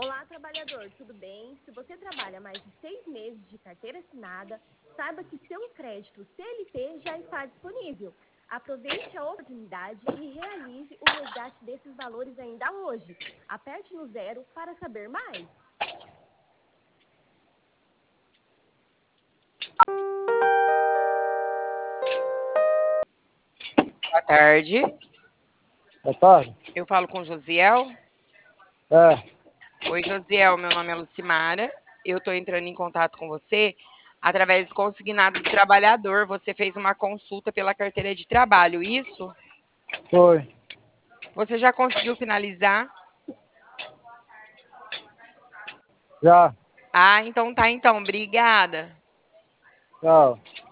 Olá, trabalhador, tudo bem? Se você trabalha mais de 6 meses de carteira assinada, saiba que seu crédito CLT já está disponível. Aproveite a oportunidade e realize o resgate desses valores ainda hoje. Aperte no 0 para saber mais. Boa tarde. Boa tarde. Eu falo com o Josiel. É, Oi, Josiel. Meu nome é Lucimara. Eu estou entrando em contato com você através do consignado do trabalhador. Você fez uma consulta pela carteira de trabalho, isso? foi. Você já conseguiu finalizar? Já. Ah, então tá, então. Obrigada. Tchau.